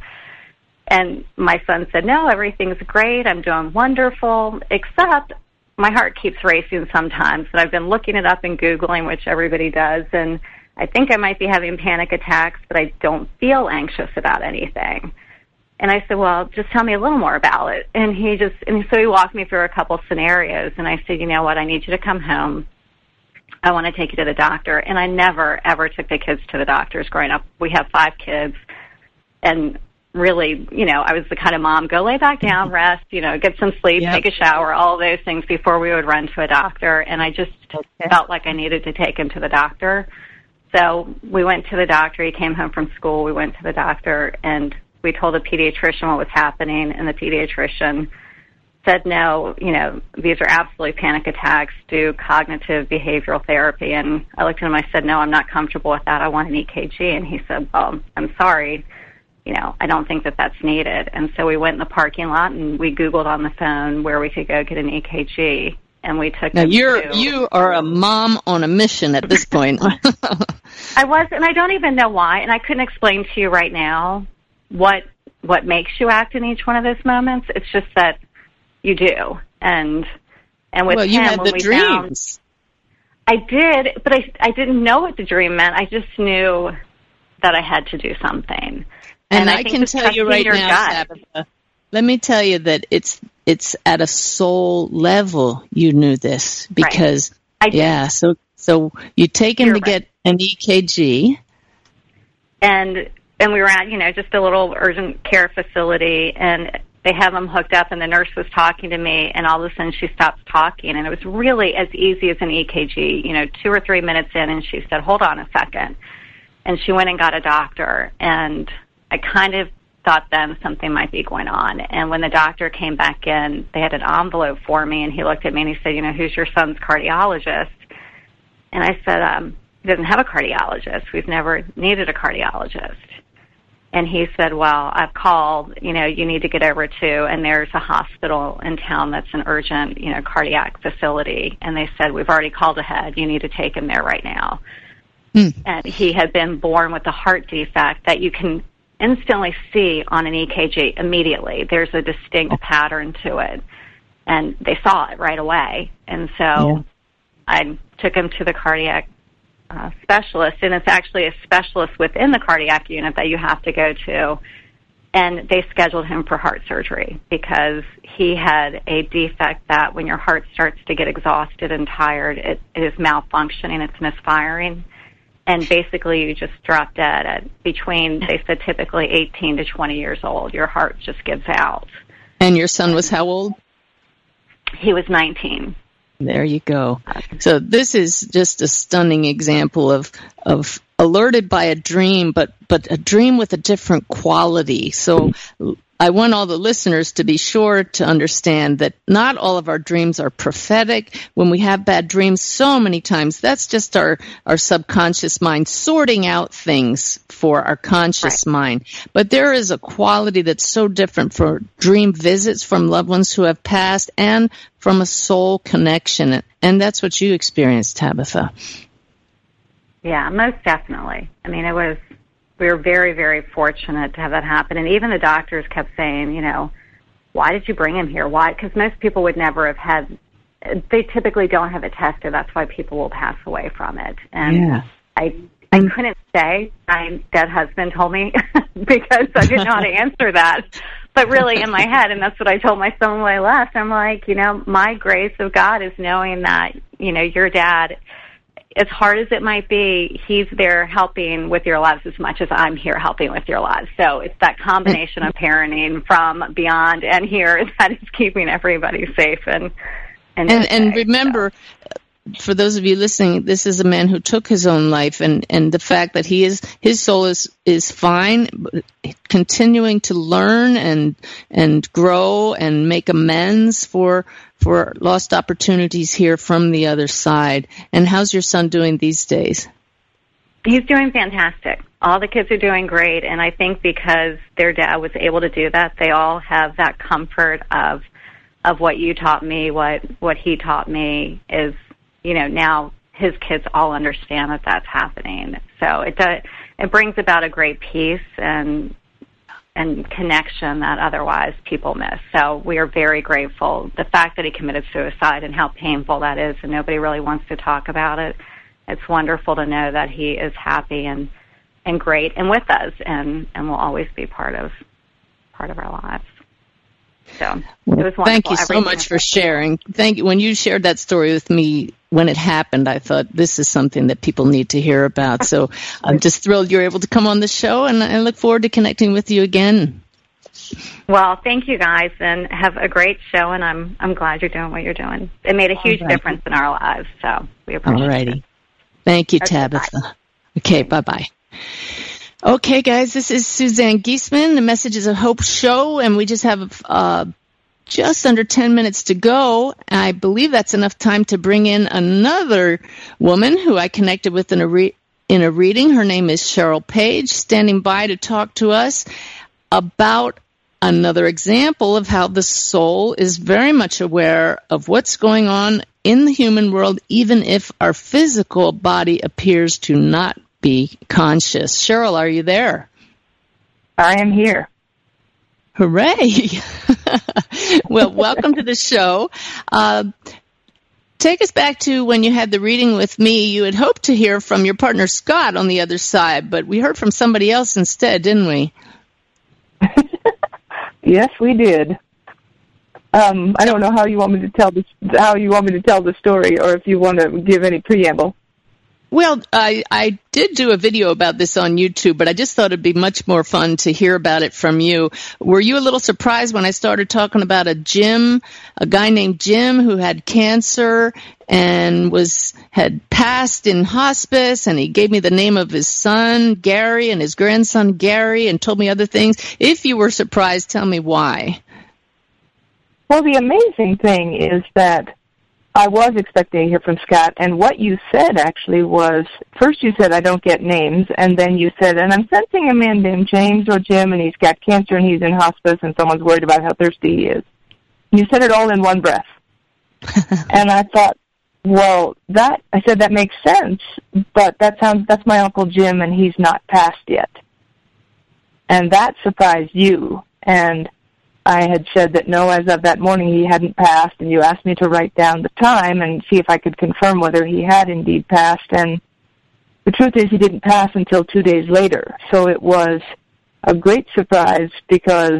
And my son said, no, everything's great. I'm doing wonderful, except my heart keeps racing sometimes. And I've been looking it up and Googling, which everybody does, and I think I might be having panic attacks, but I don't feel anxious about anything. And I said, well, just tell me a little more about it. And so he walked me through a couple scenarios. And I said, you know what, I need you to come home. I want to take you to the doctor. And I never, ever took the kids to the doctors growing up. We have 5 kids. And really, I was the kind of mom, go lay back down, rest, get some sleep, take a shower, all those things before we would run to a doctor. And I just felt like I needed to take him to the doctor. So we went to the doctor. He came home from school. We went to the doctor, and we told the pediatrician what was happening, and the pediatrician said, no, these are absolutely panic attacks, do cognitive behavioral therapy. And I looked at him, I said, no, I'm not comfortable with that. I want an EKG. And he said, well, I'm sorry, I don't think that that's needed. And so we went in the parking lot and we Googled on the phone where we could go get an EKG. And we took him you are a mom on a mission at this point. I was, and I don't even know why, and I couldn't explain to you right now what makes you act in each one of those moments. It's just that you do. And with him, you had when the dreams. I did, but I didn't know what the dream meant. I just knew that I had to do something. And I can tell you right now, Tabitha, let me tell you that it's at a soul level you knew this, because so you take him to get an EKG. And we were at, just a little urgent care facility, and they have him hooked up, and the nurse was talking to me, and all of a sudden she stops talking, and it was really as easy as an EKG, 2 or 3 minutes in, and she said, hold on a second. And she went and got a doctor, and I kind of thought then something might be going on. And when the doctor came back in, they had an envelope for me, and he looked at me and he said, who's your son's cardiologist? And I said, he doesn't have a cardiologist. We've never needed a cardiologist. And he said, well, I've called, you need to get over to, and there's a hospital in town that's an urgent, cardiac facility. And they said, we've already called ahead. You need to take him there right now. And he had been born with a heart defect that you can instantly see on an EKG immediately. There's a distinct pattern to it. And they saw it right away. And so I took him to the cardiac specialist, and it's actually a specialist within the cardiac unit that you have to go to. And they scheduled him for heart surgery because he had a defect that when your heart starts to get exhausted and tired, it is malfunctioning, it's misfiring. And basically you just drop dead at between, they said, typically 18 to 20 years old. Your heart just gives out. And your son was how old? He was 19. There you go. So this is just a stunning example of alerted by a dream, but a dream with a different quality. So I want all the listeners to be sure to understand that not all of our dreams are prophetic. When we have bad dreams, so many times, that's just our subconscious mind sorting out things for our conscious mind. But there is a quality that's so different for dream visits from loved ones who have passed and from a soul connection. And that's what you experienced, Tabitha. Yeah, most definitely. I mean, we were very, very fortunate to have that happen. And even the doctors kept saying, why did you bring him here? Why? Because most people would never have had, they typically don't have it tested. That's why people will pass away from it. And I couldn't say. My dead husband told me because I didn't know how to answer that. But really in my head, and that's what I told my son when I left, I'm like, my grace of God is knowing that, your dad, as hard as it might be, he's there helping with your lives as much as I'm here helping with your lives. So it's that combination of parenting from beyond and here that is keeping everybody safe. And remember, for those of you listening, this is a man who took his own life, and the fact that his soul is fine, continuing to learn and grow and make amends for lost opportunities here from the other side. And how's your son doing these days? He's doing fantastic. All the kids are doing great, and I think because their dad was able to do that, they all have that comfort of what you taught me, what he taught me is, now his kids all understand that that's happening. So it brings about a great peace and connection that otherwise people miss. So we are very grateful. The fact that he committed suicide and how painful that is, and nobody really wants to talk about it, it's wonderful to know that he is happy and great and with us and will always be part of our lives. So it was wonderful. Thank you so much for sharing. Thank you. When you shared that story with me when it happened, I thought this is something that people need to hear about. So I'm just thrilled you're able to come on the show, and I look forward to connecting with you again. Well, thank you guys, and have a great show, and I'm glad you're doing what you're doing. It made a huge difference in our lives, so we appreciate it. Thank you, Tabitha. Bye. Okay, bye-bye. Okay, guys, this is Suzanne Giesemann, the Messages of Hope show, and we just have just under 10 minutes to go. I believe that's enough time to bring in another woman who I connected with in a reading. Her name is Cheryl Page, standing by to talk to us about another example of how the soul is very much aware of what's going on in the human world, even if our physical body appears to not be conscious. Cheryl, are you there? I am here. Hooray! Well, welcome to the show. Take us back to when you had the reading with me. You had hoped to hear from your partner Scott on the other side, but we heard from somebody else instead, didn't we? Yes, we did. I don't know how you want me to tell this. How you want me to tell the story, or if you want to give any preamble. Well, I did do a video about this on YouTube, but I just thought it'd be much more fun to hear about it from you. Were you a little surprised when I started talking about a guy named Jim who had cancer and had passed in hospice, and he gave me the name of his son, Gary, and his grandson, Gary, and told me other things? If you were surprised, tell me why. Well, the amazing thing is that I was expecting to hear from Scott, and what you said actually was, first you said, I don't get names, and then you said, and I'm sensing a man named James or Jim, and he's got cancer, and he's in hospice, and someone's worried about how thirsty he is. And you said it all in one breath. And I thought, well, that makes sense, but that's my Uncle Jim, and he's not passed yet. And that surprised you, and I had said that no, as of that morning he hadn't passed, and you asked me to write down the time and see if I could confirm whether he had indeed passed, and the truth is he didn't pass until 2 days later. So it was a great surprise because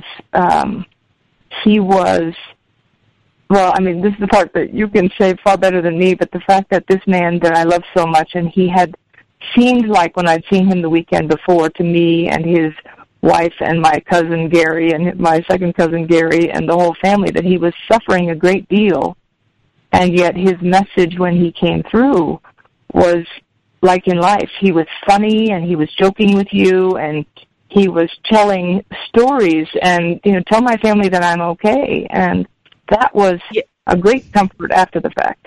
he was, well, I mean, this is the part that you can say far better than me, but the fact that this man that I love so much, and he had seemed like when I'd seen him the weekend before to me and his wife and my cousin Gary and my second cousin Gary and the whole family, that he was suffering a great deal, and yet his message when he came through was like in life. He was funny, and he was joking with you, and he was telling stories and, tell my family that I'm okay. And that was a great comfort after the fact.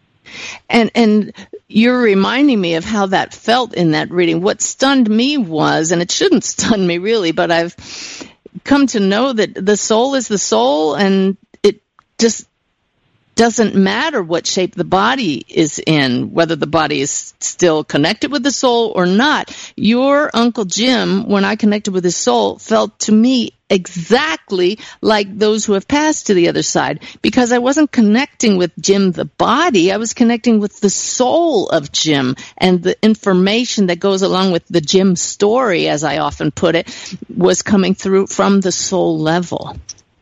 And you're reminding me of how that felt in that reading. What stunned me was, and it shouldn't stun me really, but I've come to know that the soul is the soul, and it just doesn't matter what shape the body is in, whether the body is still connected with the soul or not. Your Uncle Jim, when I connected with his soul, felt to me exactly like those who have passed to the other side, because I wasn't connecting with Jim the body, I was connecting with the soul of Jim, and the information that goes along with the Jim story, as I often put it, was coming through from the soul level.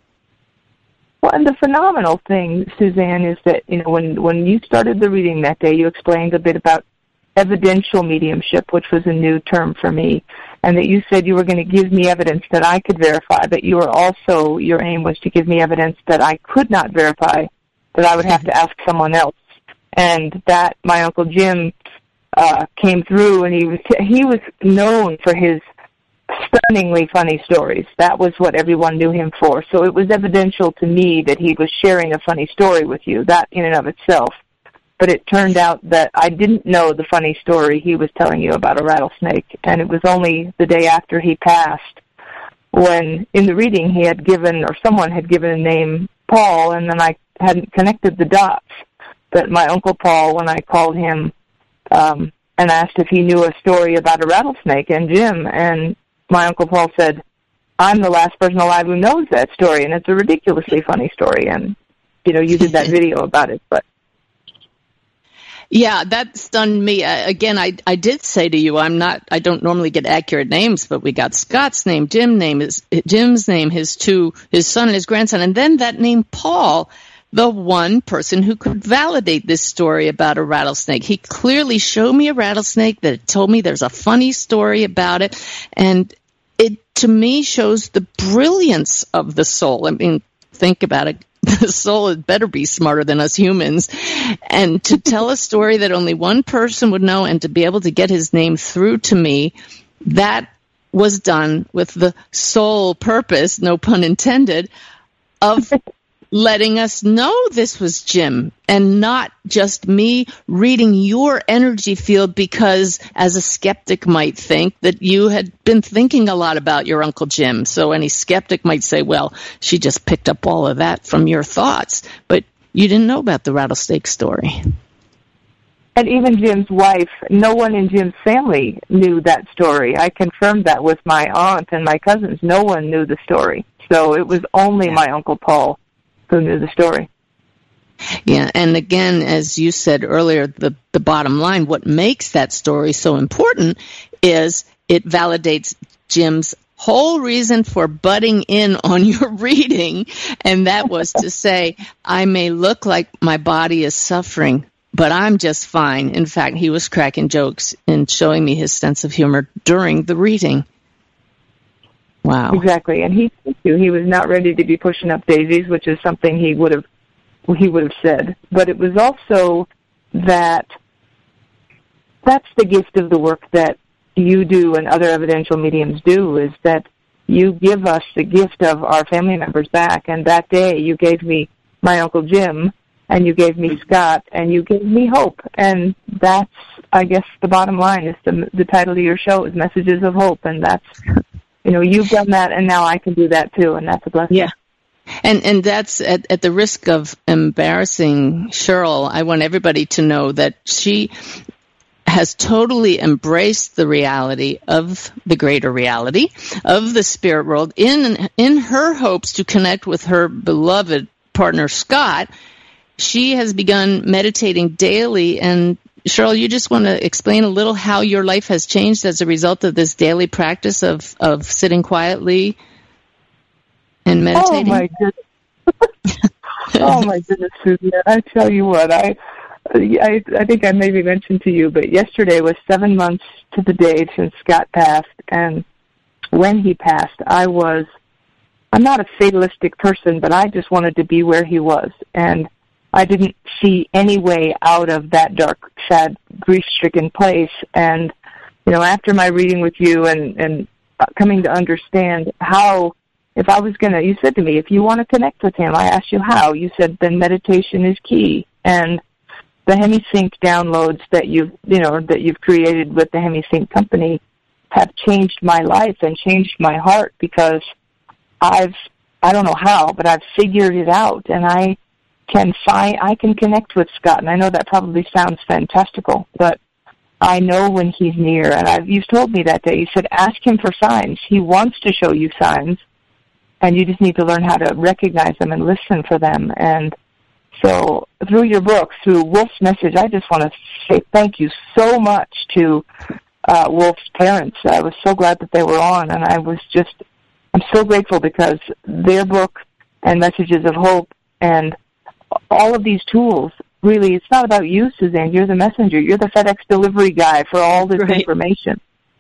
Well, and the phenomenal thing, Suzanne, is that, when you started the reading that day, you explained a bit about evidential mediumship, which was a new term for me, and that you said you were going to give me evidence that I could verify, but your aim was to give me evidence that I could not verify, that I would have to ask someone else. And that my Uncle Jim came through, and he was known for his stunningly funny stories. That was what everyone knew him for. So it was evidential to me that he was sharing a funny story with you, that in and of itself. But it turned out that I didn't know the funny story he was telling you about a rattlesnake, and it was only the day after he passed when, in the reading, he had given, or someone had given a name, Paul, and then I hadn't connected the dots. But my Uncle Paul, when I called him and asked if he knew a story about a rattlesnake and Jim, and my Uncle Paul said, I'm the last person alive who knows that story, and it's a ridiculously funny story. And, you did that video about it. But yeah, that stunned me. Again, I did say to you, I don't normally get accurate names, but we got Scott's name, Jim's name, his son and his grandson, and then that name Paul, the one person who could validate this story about a rattlesnake. He clearly showed me a rattlesnake that told me there's a funny story about it, and it, to me, shows the brilliance of the soul. I mean, think about it. The soul had better be smarter than us humans. And to tell a story that only one person would know, and to be able to get his name through to me, that was done with the sole purpose, no pun intended, of letting us know this was Jim, and not just me reading your energy field, because as a skeptic might think that you had been thinking a lot about your Uncle Jim. So any skeptic might say, well, she just picked up all of that from your thoughts, but you didn't know about the rattlesnake story. And even Jim's wife, no one in Jim's family knew that story. I confirmed that with my aunt and my cousins. No one knew the story. So it was only my Uncle Paul who knew the story. Yeah, and again, as you said earlier, the bottom line, what makes that story so important is it validates Jim's whole reason for butting in on your reading, and that was to say, I may look like my body is suffering, but I'm just fine. In fact, he was cracking jokes and showing me his sense of humor during the reading. Wow. Exactly, and he was not ready to be pushing up daisies, which is something he would have said. But it was also that's the gift of the work that you do and other evidential mediums do, is that you give us the gift of our family members back. And that day you gave me my Uncle Jim, and you gave me Scott, and you gave me hope. And that's, I guess, the bottom line, is the title of your show is Messages of Hope, and that's, you've done that, and now I can do that too, and that's a blessing. Yeah. And that's at the risk of embarrassing Cheryl, I want everybody to know that she has totally embraced the reality of the greater reality of the spirit world in her hopes to connect with her beloved partner Scott. She has begun meditating daily and Cheryl, you just want to explain a little how your life has changed as a result of this daily practice of sitting quietly and meditating? Oh, my goodness. Oh, my goodness, Susan. I tell you what, I think I maybe mentioned to you, but yesterday was 7 months to the day since Scott passed, and when he passed, I'm not a fatalistic person, but I just wanted to be where he was, and I didn't see any way out of that dark, sad, grief-stricken place. And, after my reading with you and coming to understand how, if I was going to, you said to me, if you want to connect with him, I asked you how. You said then meditation is key. And the HemiSync downloads that you've created with the HemiSync company have changed my life and changed my heart, because I don't know how, but I've figured it out, and I can connect with Scott. And I know that probably sounds fantastical, but I know when he's near. And you've told me that day, you said, ask him for signs. He wants to show you signs, and you just need to learn how to recognize them and listen for them. And so through your book, through Wolf's message, I just want to say thank you so much to Wolf's parents. I was so glad that they were on, and I'm so grateful, because their book and Messages of Hope and all of these tools, really, it's not about you, Suzanne. You're the messenger. You're the FedEx delivery guy for all this information.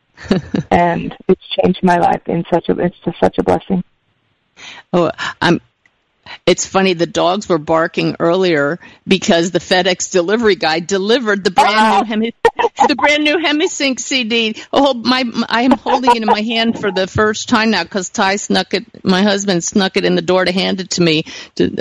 And it's changed my life it's just such a blessing. Oh, it's funny, the dogs were barking earlier because the FedEx delivery guy delivered the brand new HemiSync CD. I am holding it in my hand for the first time now, because my husband snuck it in the door to hand it to me.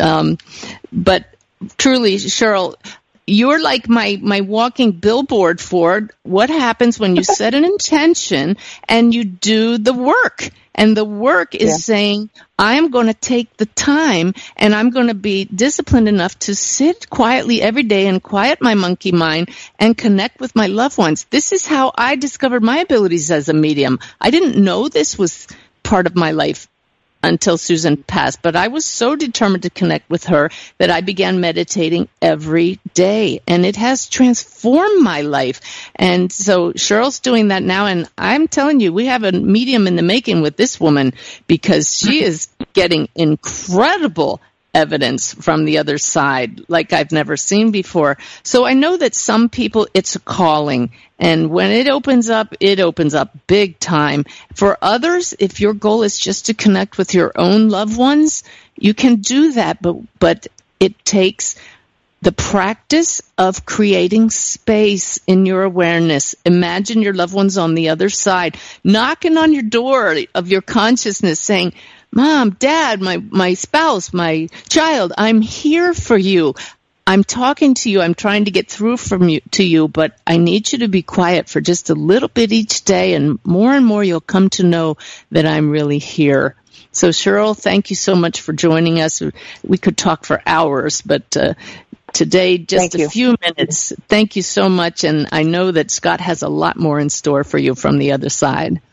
But truly, Cheryl, you're like my walking billboard for what happens when you set an intention and you do the work. And the work is saying, I'm going to take the time, and I'm going to be disciplined enough to sit quietly every day and quiet my monkey mind and connect with my loved ones. This is how I discovered my abilities as a medium. I didn't know this was part of my life until Susan passed, but I was so determined to connect with her that I began meditating every day, and it has transformed my life. And so Cheryl's doing that now, and I'm telling you, we have a medium in the making with this woman, because she is getting incredible evidence from the other side like I've never seen before. So I know that some people, it's a calling, and when it opens up big time. For others, if your goal is just to connect with your own loved ones, you can do that, but it takes the practice of creating space in your awareness. Imagine your loved ones on the other side, knocking on your door of your consciousness, saying, Mom, Dad, my spouse, my child, I'm here for you. I'm talking to you. I'm trying to get through to you, but I need you to be quiet for just a little bit each day, and more you'll come to know that I'm really here. So, Cheryl, thank you so much for joining us. We could talk for hours, but today, just a few minutes. Thank you so much, and I know that Scott has a lot more in store for you from the other side.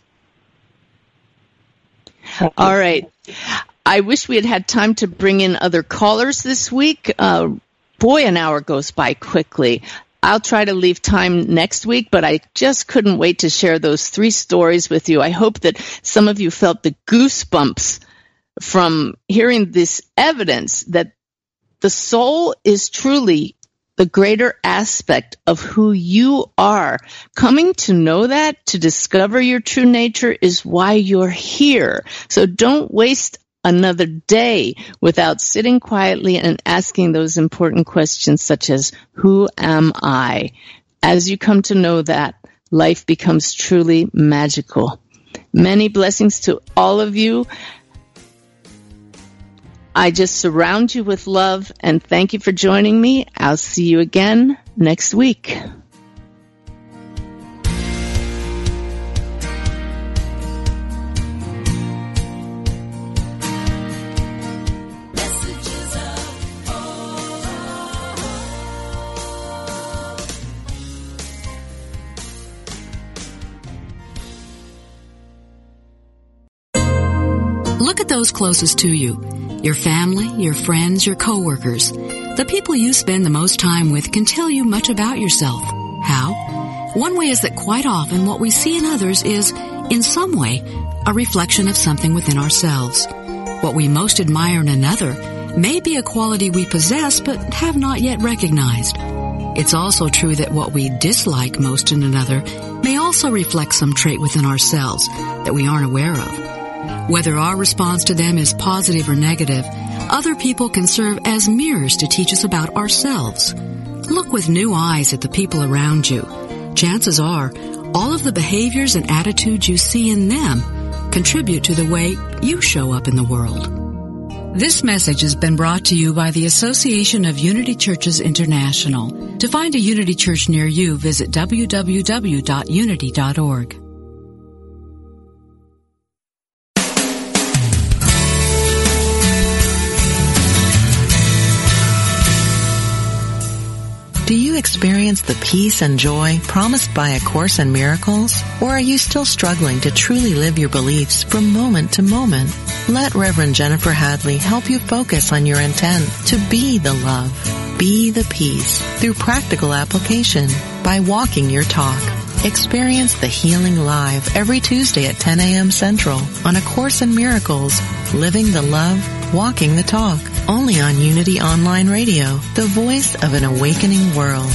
All right. I wish we had time to bring in other callers this week. Boy, an hour goes by quickly. I'll try to leave time next week, but I just couldn't wait to share those 3 stories with you. I hope that some of you felt the goosebumps from hearing this evidence that the soul is truly the greater aspect of who you are. Coming to know that, to discover your true nature, is why you're here. So don't waste another day without sitting quietly and asking those important questions such as, who am I? As you come to know that, life becomes truly magical. Many blessings to all of you. I just surround you with love, and thank you for joining me. I'll see you again next week. Look at those closest to you. Your family, your friends, your coworkers. The people you spend the most time with can tell you much about yourself. One way is that quite often what we see in others is, in some way, a reflection of something within ourselves. What we most admire in another may be a quality we possess but have not yet recognized. It's also true that what we dislike most in another may also reflect some trait within ourselves that we aren't aware of. Whether our response to them is positive or negative, other people can serve as mirrors to teach us about ourselves. Look with new eyes at the people around you. Chances are, all of the behaviors and attitudes you see in them contribute to the way you show up in the world. This message has been brought to you by the Association of Unity Churches International. To find a Unity Church near you, visit www.unity.org. Do you experience the peace and joy promised by A Course in Miracles? Or are you still struggling to truly live your beliefs from moment to moment? Let Reverend Jennifer Hadley help you focus on your intent to be the love, be the peace, through practical application by walking your talk. Experience the healing live every Tuesday at 10 a.m. Central on A Course in Miracles, Living the Love, Walking the Talk, only on Unity Online Radio, the voice of an awakening world.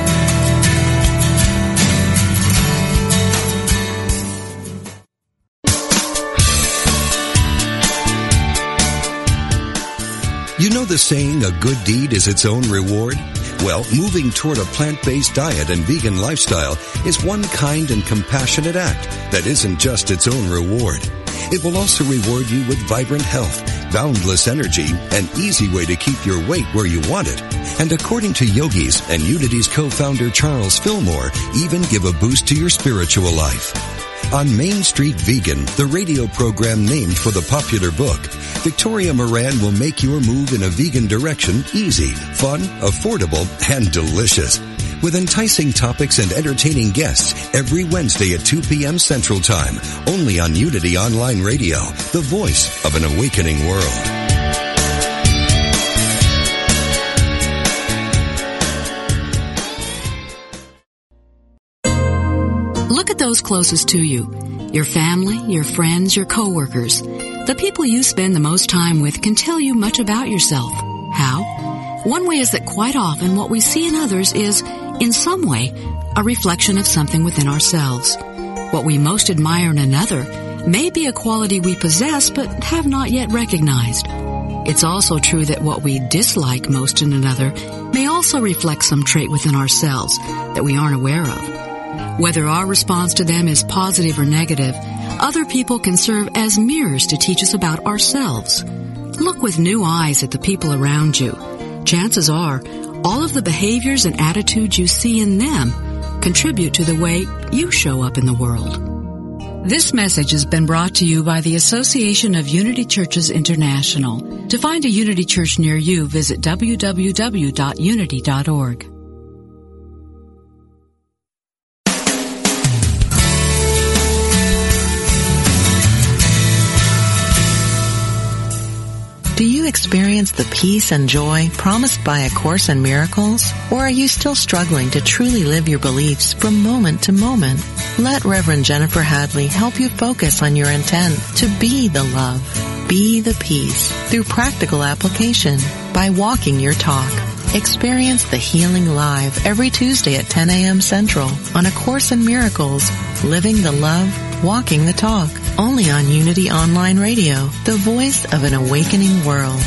You know the saying, a good deed is its own reward? Well, moving toward a plant-based diet and vegan lifestyle is one kind and compassionate act that isn't just its own reward. It will also reward you with vibrant health, boundless energy, and easy way to keep your weight where you want it. And according to yogis and Unity's co-founder Charles Fillmore, even give a boost to your spiritual life. On Main Street Vegan, the radio program named for the popular book, Victoria Moran will make your move in a vegan direction easy, fun, affordable, and delicious. With enticing topics and entertaining guests every Wednesday at 2 p.m. Central Time, only on Unity Online Radio, the voice of an awakening world. Look at those closest to you. Your family, your friends, your coworkers. The people you spend the most time with can tell you much about yourself. How? One way is that quite often what we see in others is, in some way, a reflection of something within ourselves. What we most admire in another may be a quality we possess but have not yet recognized. It's also true that what we dislike most in another may also reflect some trait within ourselves that we aren't aware of. Whether our response to them is positive or negative, other people can serve as mirrors to teach us about ourselves. Look with new eyes at the people around you. Chances are, all of the behaviors and attitudes you see in them contribute to the way you show up in the world. This message has been brought to you by the Association of Unity Churches International. To find a Unity Church near you, visit www.unity.org. Do you experience the peace and joy promised by A Course in Miracles? Or are you still struggling to truly live your beliefs from moment to moment? Let Reverend Jennifer Hadley help you focus on your intent to be the love, be the peace, through practical application by walking your talk. Experience the healing live every Tuesday at 10 a.m. Central on A Course in Miracles, Living the Love, Walking the Talk, only on Unity Online Radio, the voice of an awakening world.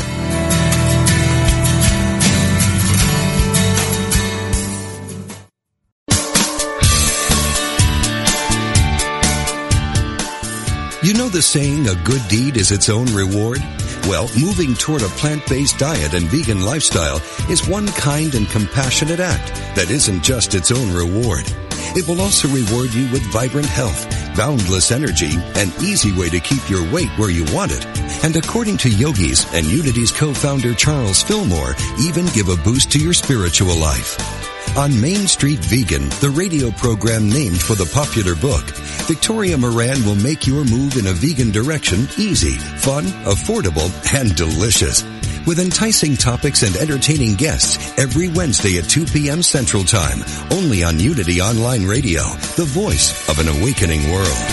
You know the saying, a good deed is its own reward? Well, moving toward a plant-based diet and vegan lifestyle is one kind and compassionate act that isn't just its own reward. It will also reward you with vibrant health, boundless energy, and easy way to keep your weight where you want it. And according to yogis and Unity's co-founder Charles Fillmore, even give a boost to your spiritual life. On Main Street Vegan, the radio program named for the popular book, Victoria Moran will make your move in a vegan direction easy, fun, affordable, and delicious. with enticing topics and entertaining guests every Wednesday at 2 p.m. Central Time, only on Unity Online Radio, the voice of an awakening world.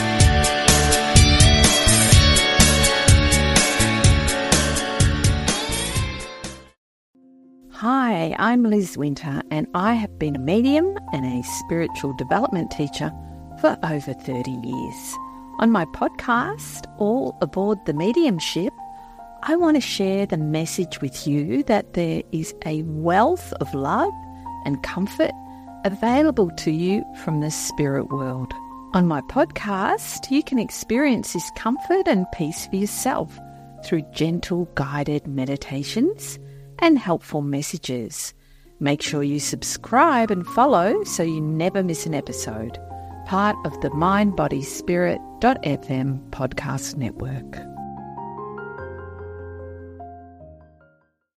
Hi, I'm Liz Winter, and I have been a medium and a spiritual development teacher for over 30 years. On my podcast, All Aboard the Mediumship, I want to share the message with you that there is a wealth of love and comfort available to you from the spirit world. On my podcast, you can experience this comfort and peace for yourself through gentle guided meditations and helpful messages. Make sure you subscribe and follow so you never miss an episode. Part of the mindbodyspirit.fm podcast network.